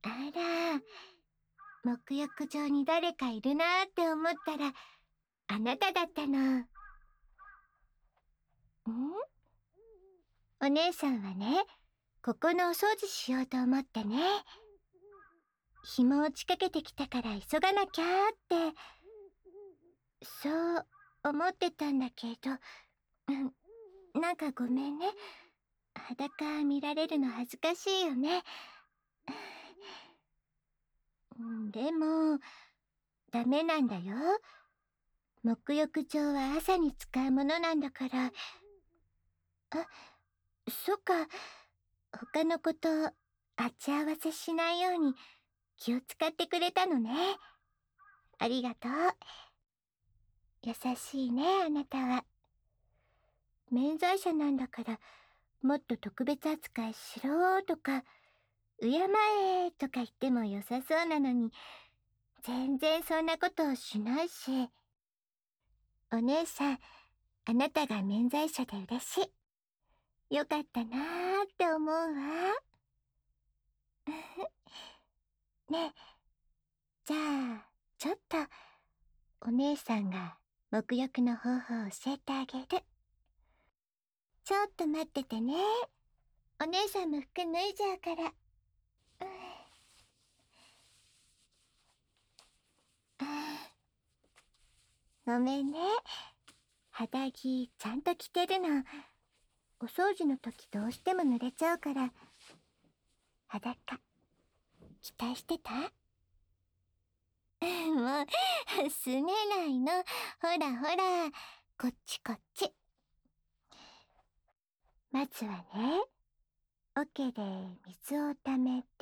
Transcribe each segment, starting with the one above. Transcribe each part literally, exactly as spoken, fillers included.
あら、沐浴場に誰かいるなーって思ったら、あなただったの。ん？お姉さんはね、ここのお掃除しようと思ってね。紐落ちかけてきたから急がなきゃーって、そう思ってたんだけど、うん、なんかごめんね。裸見られるの恥ずかしいよね。うん、でも、ダメなんだよ。沐浴場は朝に使うものなんだから。あ、そっか。他のこと、鉢合わせしないように気を使ってくれたのね。ありがとう。優しいね、あなたは。免罪者なんだから、もっと特別扱いしろとか、敬えとか言っても良さそうなのに、全然そんなことをしないし。お姉さん、あなたが免罪者で嬉しい。よかったなーって思うわ。ねえ、じゃあ、ちょっと、お姉さんが沐浴の方法を教えてあげる。ちょっと待っててね。お姉さんも服脱いじゃうから。うん、ごめんね。肌着ちゃんと着てるの。お掃除の時どうしても濡れちゃうから。裸、期待してた？もう、すねないの。ほらほら、こっちこっち。まずはね、桶で水をためて、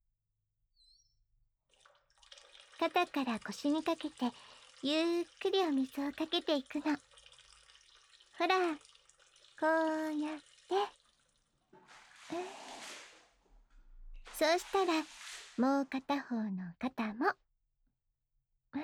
肩から腰にかけて、ゆっくりお水をかけていくの。ほら、こうやって。うん、そうしたら、もう片方の肩も。うん、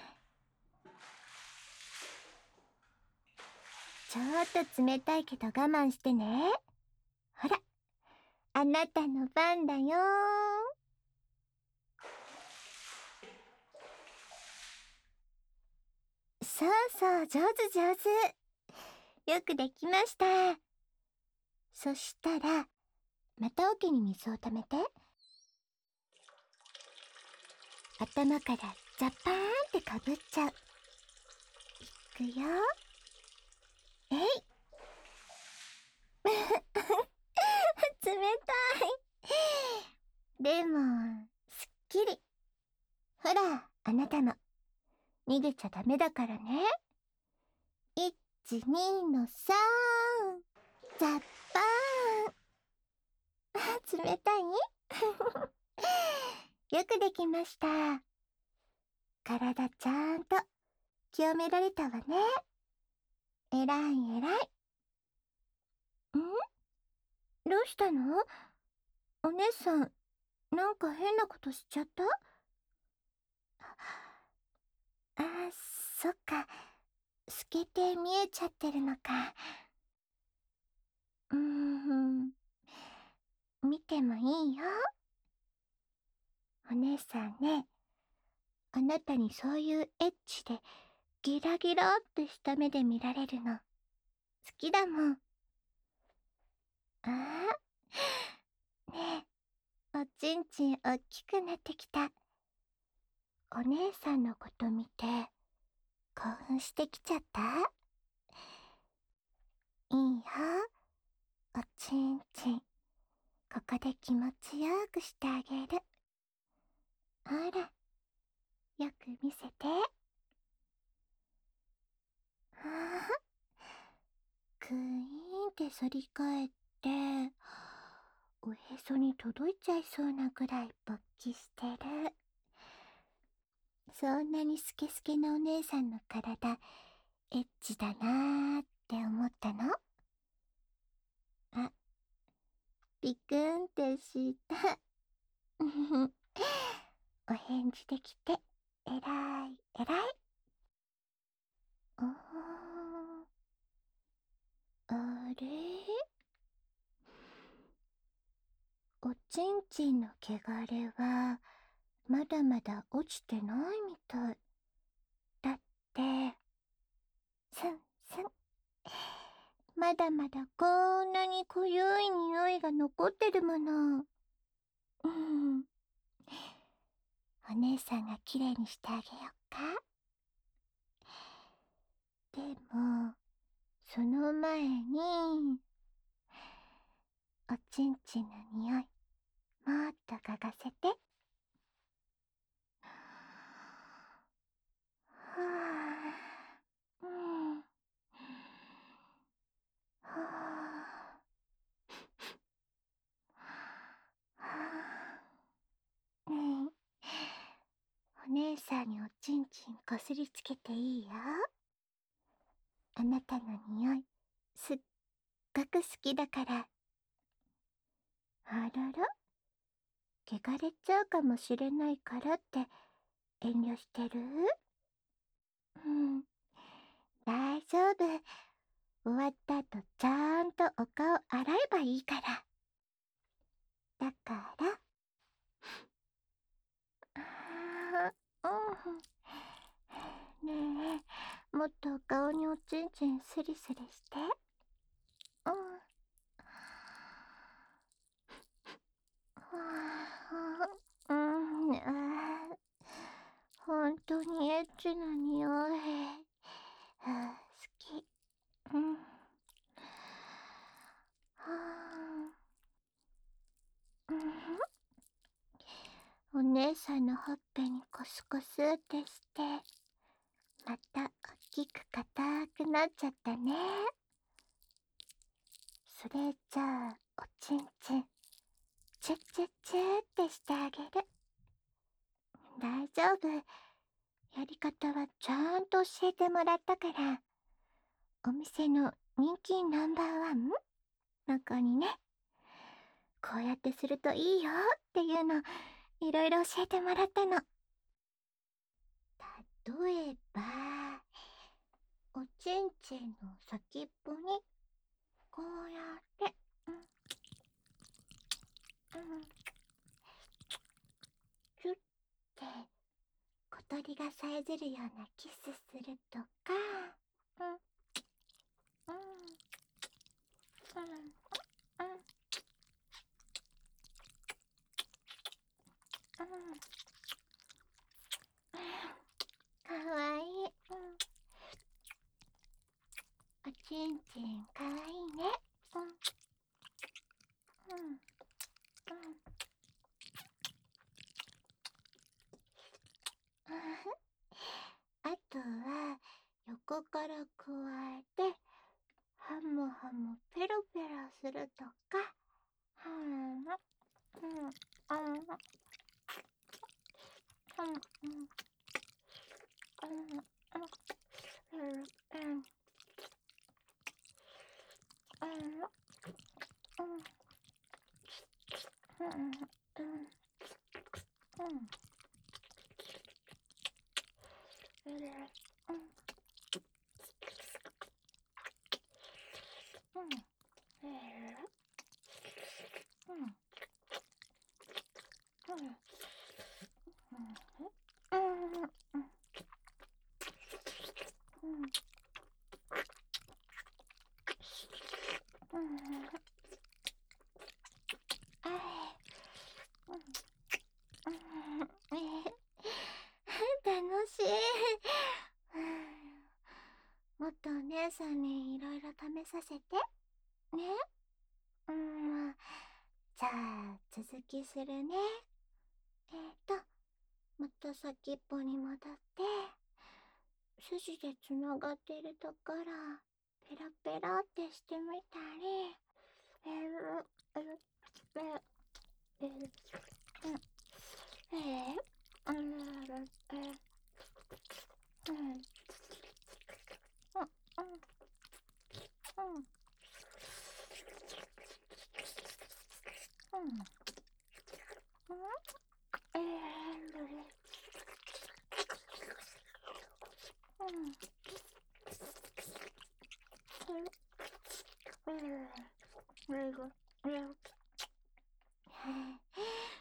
ちょっと冷たいけど我慢してね。ほら、あなたの番だよ。そうそう、上手上手。よくできました。そしたら、また桶に水をためて。頭からザパーンってかぶっちゃう。いくよ。えい。冷たい。でも、すっきり。ほら、あなたも。逃げちゃダメだからね。いち、にのさん。ザッパーン。冷たいよくできました。体ちゃんと清められたわね。えらいえらい。ん？どうしたの？お姉さん、なんか変なことしちゃった？あ、そっか。透けて見えちゃってるのか。うーん。見てもいいよ。お姉さんね、あなたにそういうエッチでギラギラってした目で見られるの好きだもん。ああ、ねえ、おちんちんおっきくなってきた。お姉さんのこと見て興奮してきちゃった？いいよ、おちんちん。ここで気持ちよくしてあげる。ほら、よく見せて。ああ、クイーンって反り返って、おへそに届いちゃいそうなくらい勃起してる。そんなにスケスケのお姉さんの体、エッチだなーって思ったの？あ、ピクンってした。お返事できて、えらい、えらい。おー、あれ？おちんちちんの汚れはまだまだ落ちてないみたい。だって、スンスン。まだまだこんなに濃ゆい匂いが残ってるもの。うん。お姉さんがきれいにしてあげようか。でも、その前に、おちんちんの匂い、もっと嗅がせて。はぁ、うん。はぁ、はぁ。ねえ、お姉さんにおちんちんこすりつけていいよ。あなたの匂い、すっごく好きだから。あらら、汚れちゃうかもしれないからって遠慮してる？うん、大丈夫。終わった後ちゃんとお顔洗えばいいから。だから、あー、うん。ねえ、もっとお顔におちんちんスリスリして。うん。はあ、うん、あー、本当にエッチな匂い。あ、好き。うん。はあ、うん。お姉さんのほっぺにコスコスってして、また大きく硬くなっちゃったね。それじゃあ、おちんちん、チュッチュッチュってしてあげる。大丈夫。やり方はちゃんと教えてもらったから、お店の人気ナンバーワンの子にね、こうやってするといいよっていうの、いろいろ教えてもらったの。例えば、おちんちんの先っぽに、こうやって、うん、うん、キュッて、小鳥がさえずるようなキスするとか、うん、うん、うん、うん、うん、かわいい。うん、おちんちんかわいいね。うん、うん、うん。あとは、横から加えて、ハムハムペロペロするとか、はん、うん、うん、うん、うん、うん、うん、うん、うん、うん、うん、楽しい。もっとお姉さんにいろいろ試させて。ね。うん。じゃあ、続きするね。えーと、また先っぽに戻って、筋でつながってるところ、ペラペラってしてみたり、えー、えー、えー、えー、えー、えー、えー、えー、うん、うん、うん、うん、うん、えー、うん、うん、うん、うん、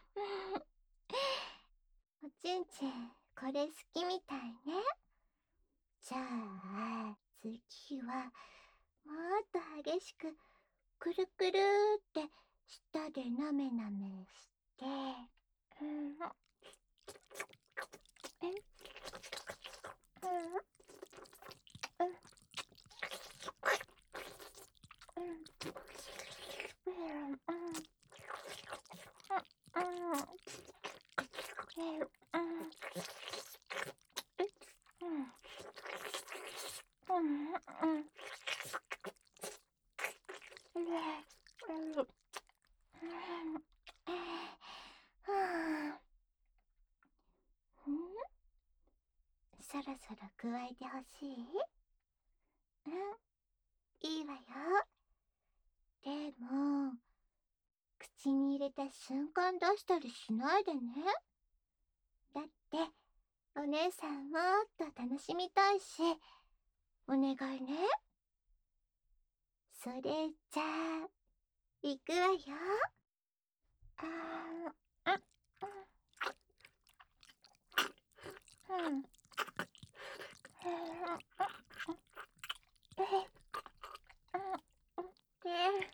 ちんちん、これ好きみたいね。じゃあ、次は、もっと激しく、くるくるって舌でなめなめして、うん、え、うん、うん、うん、うん、うん、うん、うん、うん、うん、そろそろ加えてほしい？うん、いいわよ。でも、口に入れた瞬間出したりしないでね。だって、お姉さんもっと楽しみたいし、お願いね。それじゃあ、いくわよ。あー、あ、うん、うん、うん、え、うん、で、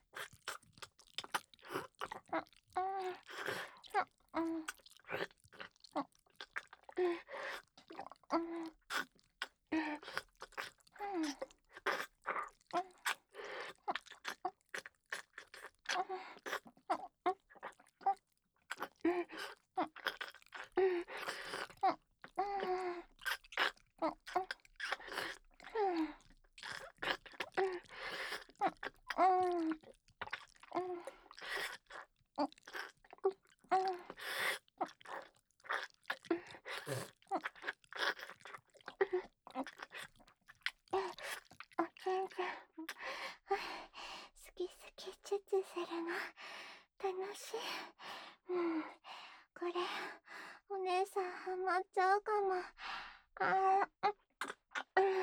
あ、あ、あ、うん、うん、うん、おちんちゃん、好き好きチュチュするの楽しい。うん、これお姉さんハマっちゃうかも。あー、うん、うん、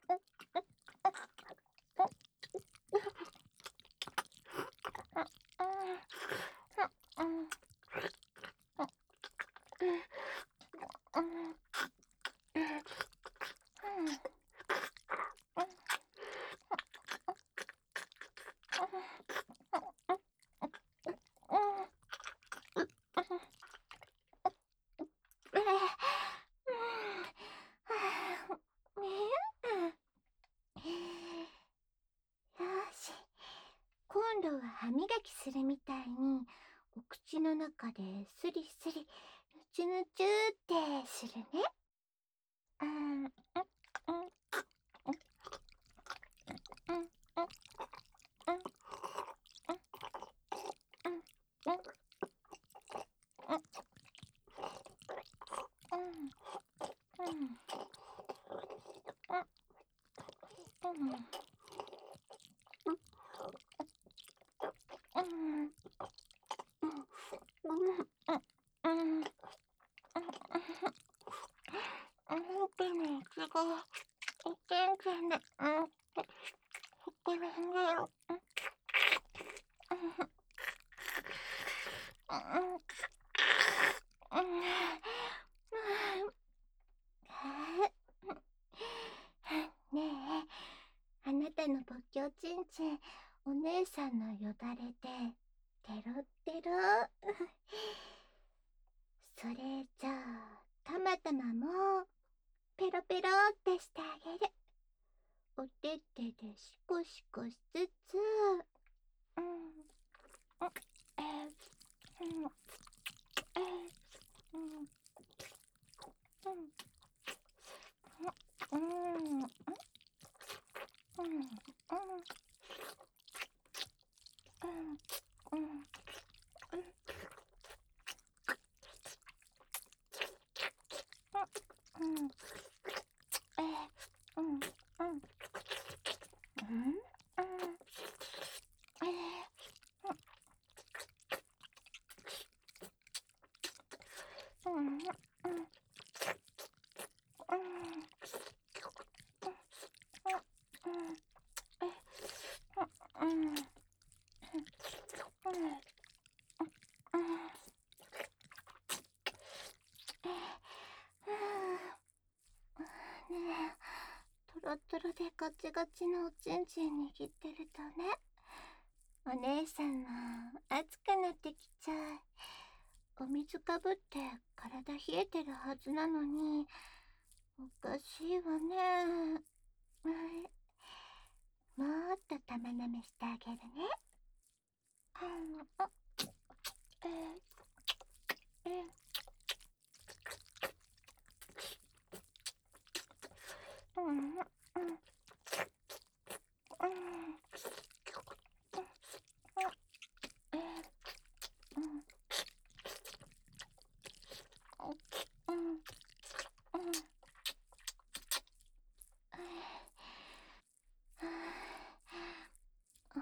うん、うん、よし、今度は歯磨きするみたいにお口の中でスリスリぬちゅぬちゅってするね。うん、うん、うん、うん、うん、うん、うん、うん、うん、うん、うん、うん、あの手のいちご、おけんちゃんで、うん、膨らんでる。うん、うん、うん、ねえ、あなたの仏教ちんちん、お姉さんのよだれで、テロッテロ。それじゃあ、たまたまも、ペロペロってしてあげる。おててでシコシコしつつ、うん、うん、えー、うん、えー、うん、うん、うん、うん、うん、うん、うん、うん、うん、えー、うん、うん、うん、うん、えー、うん、うん、うん、うん、うん、うん、 ロトロでガチガチのおちんちん握ってるとね、お姉さんは暑くなってきちゃう。お水かぶって体冷えてるはずなのに、おかしいわね。はい、もっと玉舐めしてあげるね。うん、あ、えー、えー、うん、うん、うん、うん、えー、うん、うん、うん、あ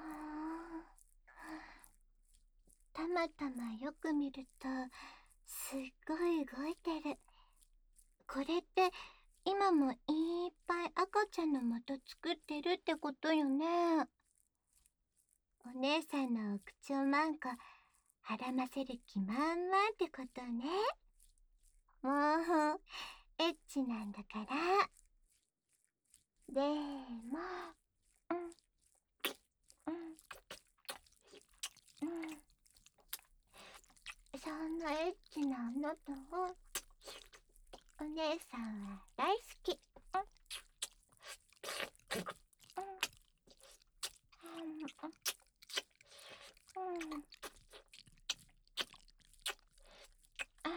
ー、たまたまよく見ると、すっごい動いてる。これって今もいっぱい赤ちゃんの元作ってるってことよね。お姉さんのお口をマンコはらませる気満々ってことね。もうエッチなんだから。でも、うん、うん、うん、そんなエッチなあなたをお姉さんは大好き。うん、うん、うん、うん、あ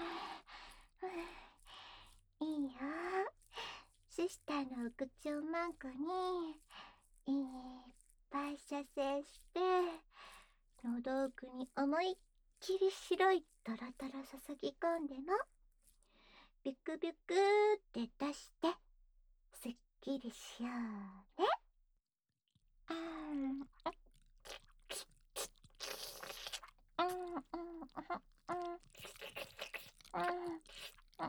ー、いいよ。シスターのお口をマンコにいっぱい射精して、喉奥に思いっきり白いトロトロ注ぎ込んでも、ビクビクって出して、すっきりしようね。うん、うん、うん、うん、うん、うん、うん、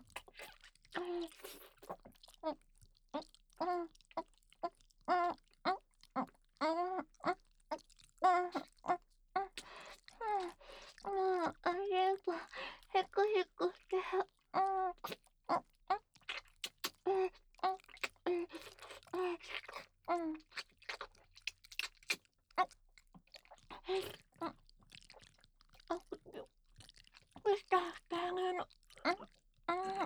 もうあればヘクヘクして、うん、うん、うん、うん、うん、あ、どうしたしてあげるの。うん、うん、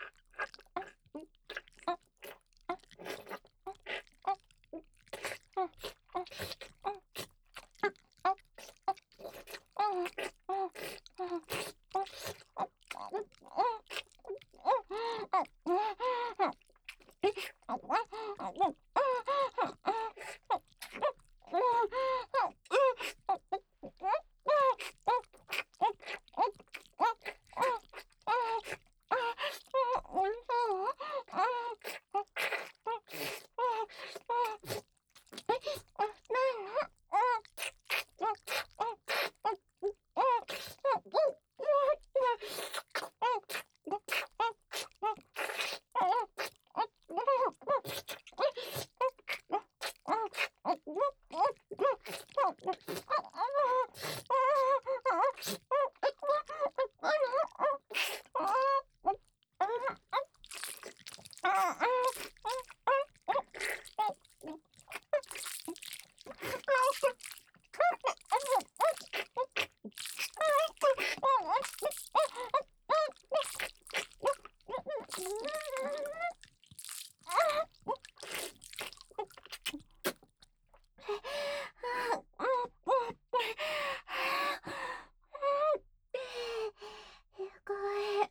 すごい。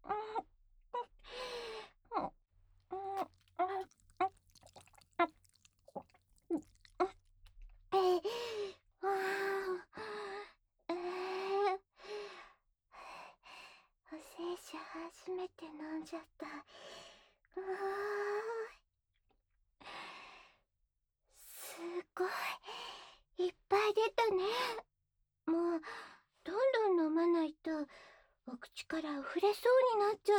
お聖書初めて飲んじゃった。うわー、すごいいっぱい出たね。もうどんどん飲まないとお口から溢れそうになっちゃった。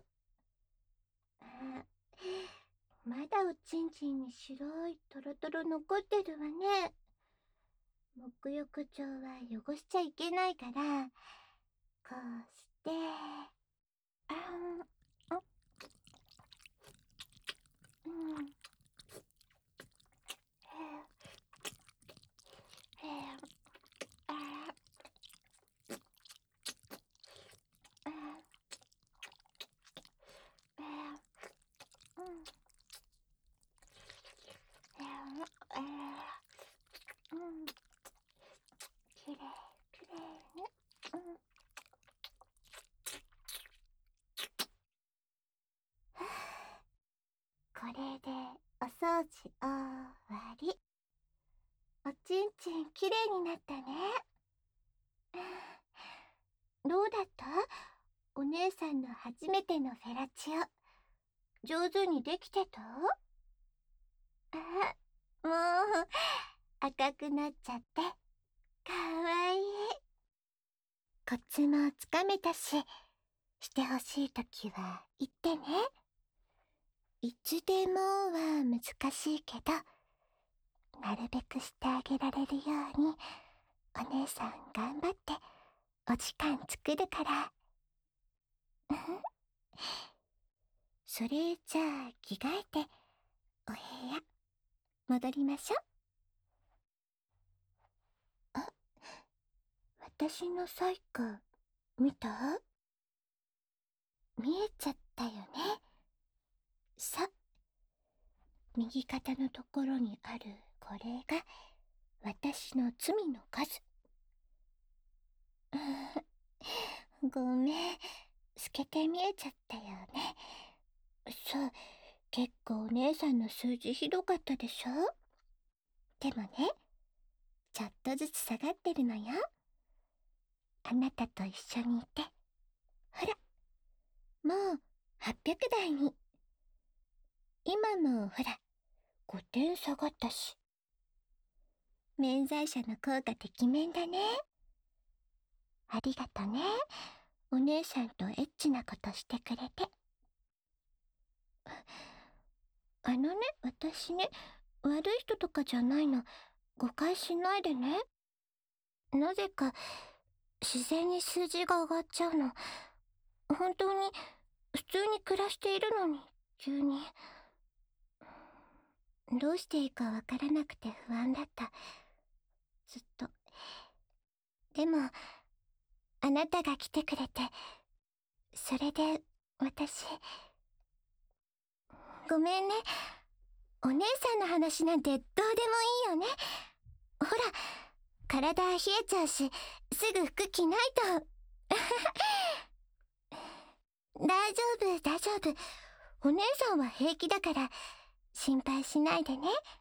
あ、まだおちんちんに白いトロトロ残ってるわね。沐浴腸は汚しちゃいけないから、こうして、あん、うん、 終わり。おちんちんきれいになったね。どうだった？お姉さんの初めてのフェラチオ。上手にできてた？あ、もう、赤くなっちゃって、かわいい。コツもつかめたし、してほしいときは言ってね。いつでもは難しいけど、なるべくしてあげられるように、お姉さん頑張ってお時間作るから。それじゃあ着替えてお部屋戻りましょ。あ、私のサイク見た？見えちゃったよね。さ、右肩のところにあるこれが私の罪の数。ごめん、透けて見えちゃったよね。そう、結構お姉さんの数字ひどかったでしょ？でもね、ちょっとずつ下がってるのよ。あなたと一緒にいて。ほら、もうはっぴゃくだいに。今もほら、ごてん下がったし。免罪者の効果てきめんだね。ありがとね。お姉さんとエッチなことしてくれて。あのね、私ね、悪い人とかじゃないの。誤解しないでね。なぜか、自然に数字が上がっちゃうの。本当に、普通に暮らしているのに、急に。どうしていいかわからなくて不安だった。ずっと。でも、あなたが来てくれて、それで、私。ごめんね。お姉さんの話なんてどうでもいいよね。ほら、体冷えちゃうし、すぐ服着ないと。大丈夫、大丈夫。お姉さんは平気だから、心配しないでね。